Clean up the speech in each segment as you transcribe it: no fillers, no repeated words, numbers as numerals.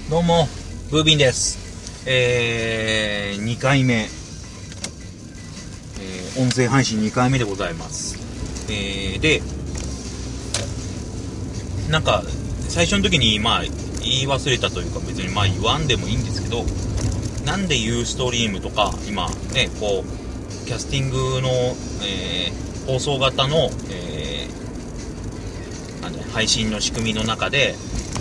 どうも、ブービンです。2回目、音声配信2回目でございます。で、なんか、最初の時に、言い忘れたというか、別に言わんでもいいんですけど、なんでユーストリームとか、今、ね、こう、キャスティングの、放送型の、配信の仕組みの中で、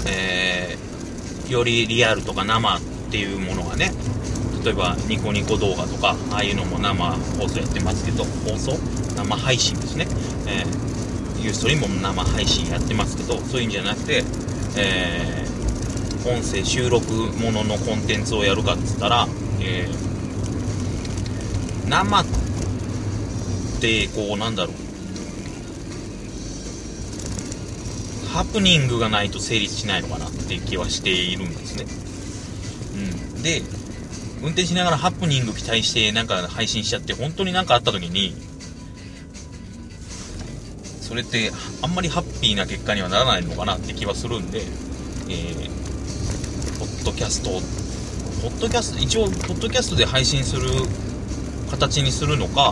よりリアルとか生っていうものがね、例えばニコニコ動画とかああいうのも生放送やってますけど、生配信ですね、ユーストリームも生配信やってますけど、そういうんじゃなくて、音声収録もののコンテンツをやるかっつったら、生ってこうなんだろう、ハプニングがないと成立しないのかなっていう気はしているんですね。で、運転しながらハプニング期待してなんか配信しちゃって、本当になんかあった時に、それってあんまりハッピーな結果にはならないのかなって気はするんで、ポッドキャスト、一応ポッドキャストで配信する形にするのか、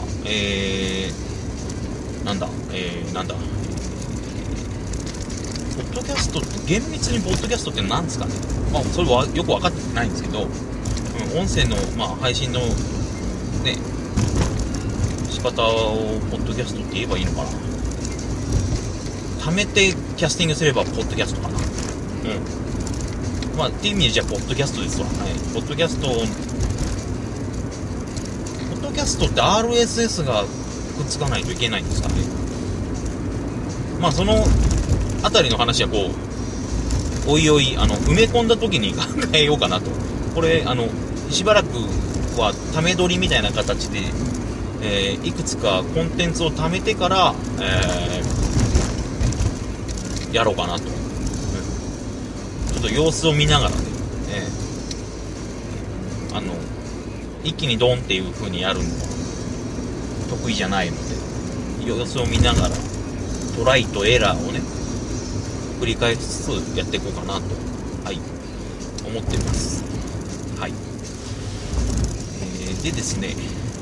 ポッドキャストって厳密にポッドキャストって何ですかね。それはよく分かってないんですけど、音声の、配信のね仕方をポッドキャストって言えばいいのかな。貯めてキャスティングすればポッドキャストかな。っていう意味でじゃあポッドキャストですわ。ポッドキャストって RSS がくっつかないといけないんですかね。そのあたりの話はこうおいおい埋め込んだ時に考えようかなと。これしばらくはため撮りみたいな形で、いくつかコンテンツを貯めてから、やろうかなと、ちょっと様子を見ながらね、一気にドンっていう風にやるのは得意じゃないので、様子を見ながらトライとエラーをね繰り返しつつやっていこうかなと、思ってます。でですね、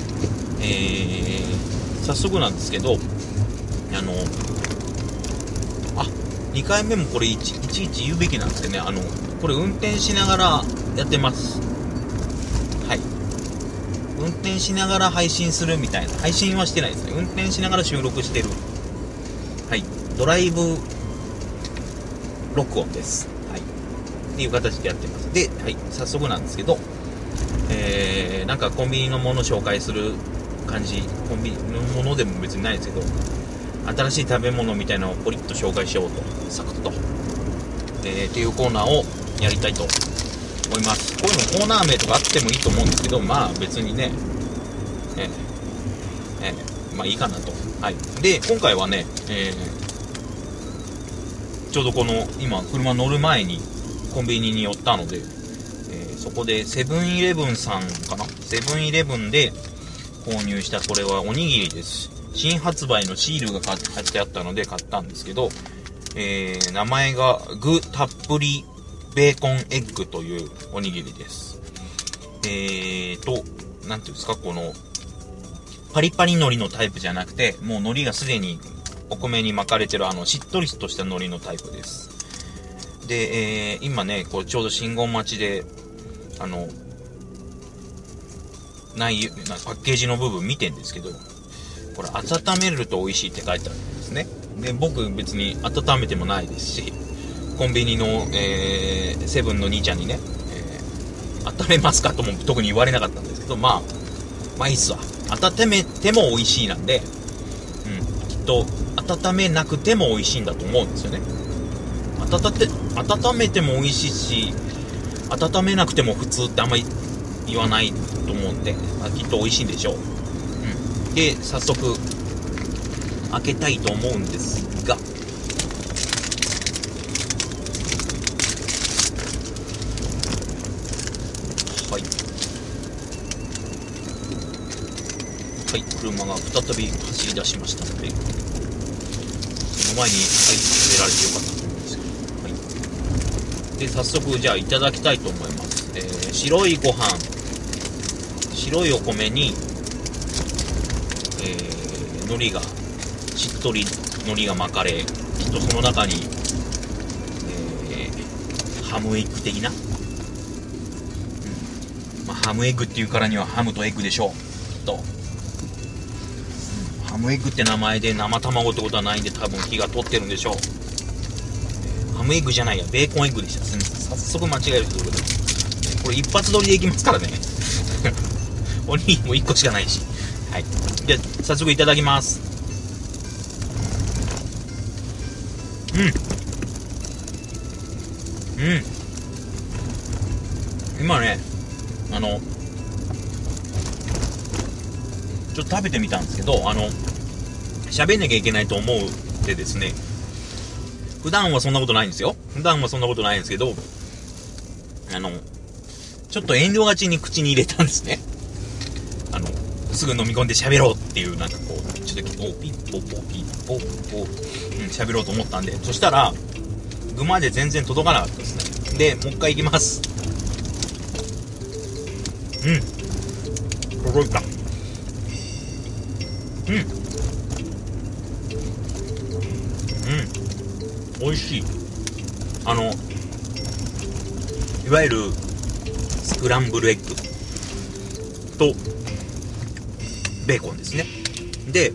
早速なんですけど、2回目もこれいちいち言うべきなんですけどね、これ運転しながらやってます。運転しながら配信するみたいな、配信はしてないですね。運転しながら収録してる。ドライブ録音です。っていう形でやってます。で、早速なんですけど、なんかコンビニのもの紹介する感じ、コンビニのものでも別にないですけど、新しい食べ物みたいなのをポリッと紹介しようと、サクッと、っていうコーナーをやりたいと思います。こういうのコーナー名とかあってもいいと思うんですけど、別にね、いいかなと。で、今回はね、ちょうどこの今車乗る前にコンビニに寄ったので、そこでセブンイレブンさんかな、セブンイレブンで購入した、これはおにぎりです。新発売のシールが貼ってあったので買ったんですけど、名前が具たっぷりベーコンエッグというおにぎりです。なんていうんですか、このパリパリ海苔のタイプじゃなくて、もう海苔がすでにお米に巻かれてるしっとりとした海苔のタイプです。で、今ね、これちょうど信号待ちで、パッケージの部分見てんですけど、これ温めると美味しいって書いてあるんですね。で、僕別に温めてもないですし、コンビニの、セブンの兄ちゃんにね、温めますかとも特に言われなかったんですけど、いいっすわ。温めても美味しいなんで、きっと温めなくても美味しいんだと思うんですよね。温めても美味しいし、温めなくても普通ってあんまり言わないと思うんで、きっと美味しいんでしょう。で、早速開けたいと思うんですが、車が再び走り出しましたので、その前に入れられてよかったと思うんですけど、 で、早速じゃあいただきたいと思います。白いご飯、白いお米に、海苔が、しっとり海苔が巻かれ、きっとその中に、ハムエッグ的な、ハムエッグっていうからにはハムとエッグでしょう、きっと。ハムエッグって名前で生卵ってことはないんで、多分火が通ってるんでしょう。ハムエッグじゃないや、ベーコンエッグでした。すみません、早速間違えるということで、これ一発撮りでいきますからね。おにぎりも1個しかないし。はい。じゃあ早速いただきます。今ね、ちょっと食べてみたんですけど、喋んなきゃいけないと思うでですね、普段はそんなことないんですよ。普段はそんなことないんですけど、ちょっと遠慮がちに口に入れたんですね。すぐ飲み込んで喋ろうっていう、なんかこう、ちょっとピッポポピッポポ、喋ろうと思ったんで、そしたら、具まで全然届かなかったですね。で、もう一回いきます。届いた。美味しい。いわゆるスクランブルエッグとベーコンですね。で、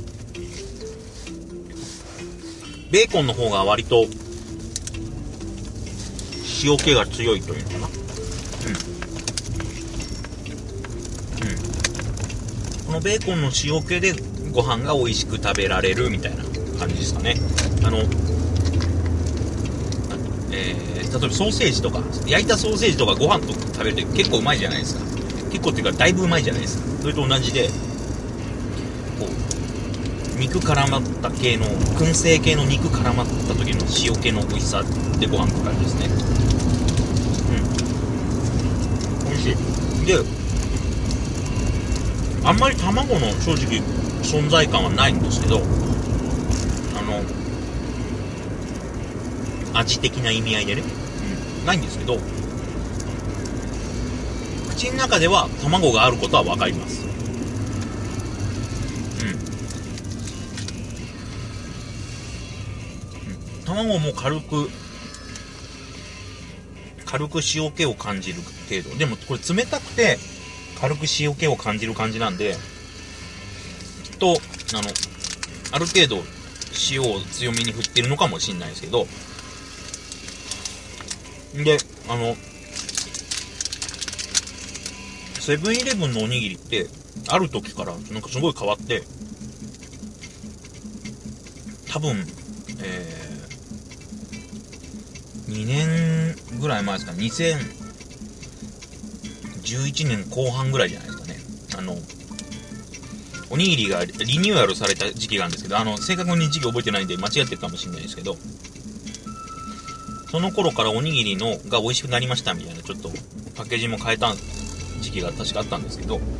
ベーコンの方が割と塩気が強いというのかな。このベーコンの塩気でご飯が美味しく食べられるみたいな感じですかね。例えばソーセージとか、焼いたソーセージとかご飯と食べると結構うまいじゃないですか。結構っていうかだいぶうまいじゃないですか。それと同じで、こう肉絡まった系の、燻製系の肉絡まった時の塩気の美味しさでご飯って感じですね。美味しい。で、あんまり卵の正直存在感はないんですけど、味的な意味合いでね、ないんですけど、口の中では卵があることは分かります。卵も軽く塩気を感じる程度。でもこれ冷たくて軽く塩気を感じる感じなんで、きっとある程度塩を強めに振ってるのかもしれないですけど、で、セブンイレブンのおにぎりってある時からなんかすごい変わって、多分2年ぐらい前ですか、2011年後半ぐらいじゃないですかね。おにぎりがリニューアルされた時期があるんですけど、正確に時期覚えてないんで間違ってるかもしれないですけど、その頃からおにぎりが美味しくなりましたみたいな、ちょっとパッケージも変えた時期が確かあったんですけど、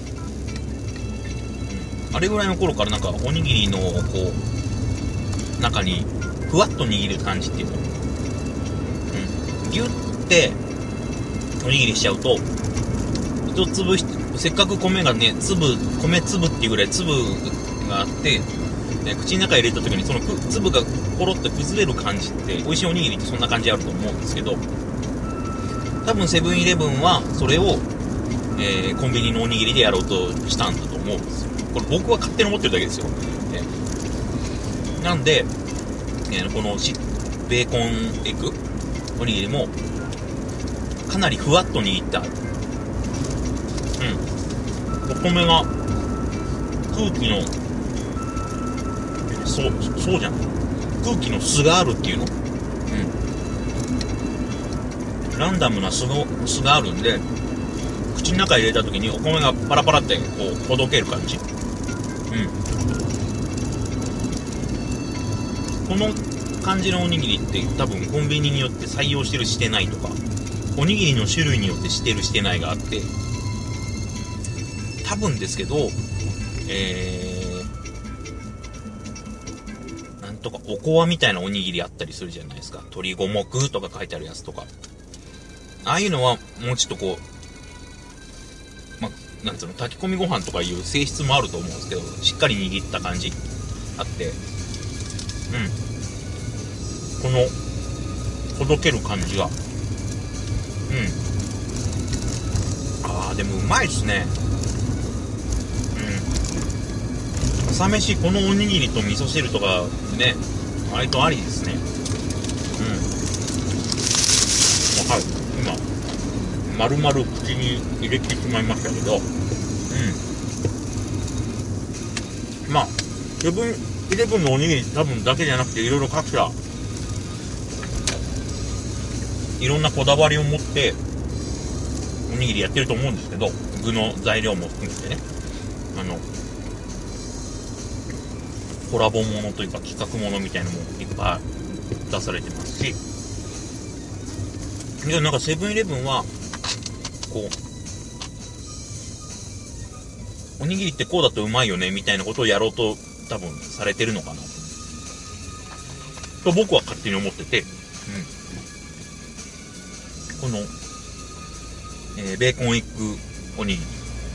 あれぐらいの頃からなんかおにぎりのこう中にふわっと握る感じっていうの、ギュッておにぎりしちゃうと、一粒せっかく米がね、米粒っていうぐらい粒があって、口の中入れた時にその粒がポロッと崩れる感じって、美味しいおにぎりってそんな感じあると思うんですけど、多分セブンイレブンはそれを、コンビニのおにぎりでやろうとしたんだと思うんですよ。これ僕は勝手に思ってるだけですよ。なんで、このベーコンエッグおにぎりもかなりふわっと握ってある。お米が空気のそうじゃない、空気の巣があるっていうの、ランダムな巣があるんで、口の中に入れた時にお米がパラパラってこうほどける感じ。この感じのおにぎりって多分コンビニによって採用してるしてないとか、おにぎりの種類によってしてるしてないがあって、多分ですけど、なんとかおこわみたいなおにぎりあったりするじゃないですか。鶏五目とか書いてあるやつとか、 ああいうのはもうちょっとこう、なんつうの、炊き込みご飯とかいう性質もあると思うんですけど、しっかり握った感じあって、このほどける感じが、でもうまいっすね。朝飯このおにぎりと味噌汁とかね、割とありですね。はい、今丸々口に入れてしまいましたけど、セブンイレブンのおにぎり多分だけじゃなくて、いろいろ各社いろんなこだわりを持っておにぎりやってると思うんですけど、具の材料も含めてね、コラボものというか企画ものみたいなのもいっぱい出されてますし、でなんかセブンイレブンはこうおにぎりってこうだとうまいよねみたいなことをやろうと多分されてるのかなと僕は勝手に思ってて、この、ベーコンエッグおにぎり、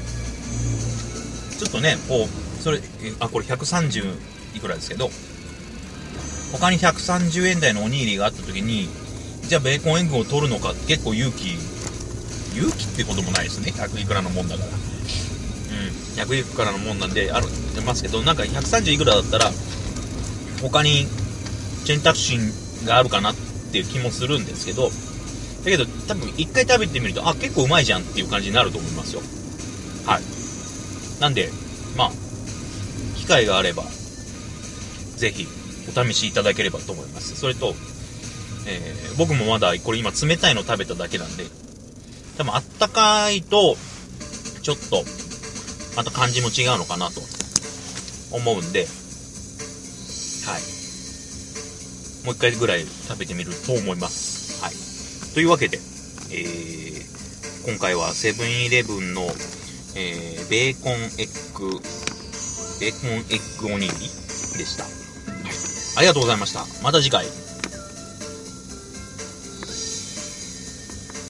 ちょっとねこうそれこれ130いくらですけど、他に130円台のおにぎりがあった時に、じゃあベーコンエッグを取るのか、結構勇気ってこともないですね。100いくらのもんだから、100いくらのもんなんで出ますけど、なんか130いくらだったら他に選択肢があるかなっていう気もするんですけど、だけど多分一回食べてみると結構うまいじゃんっていう感じになると思いますよ。はい。なんで機会があればぜひお試しいただければと思います。それと、僕もまだこれ今冷たいの食べただけなんで、多分あったかいとちょっとまた感じも違うのかなと思うんで、はい、もう一回ぐらい食べてみると思います。はい。というわけで、今回はセブンイレブンの、ベーコンエッグおにぎりでした。はい。ありがとうございました。また次回。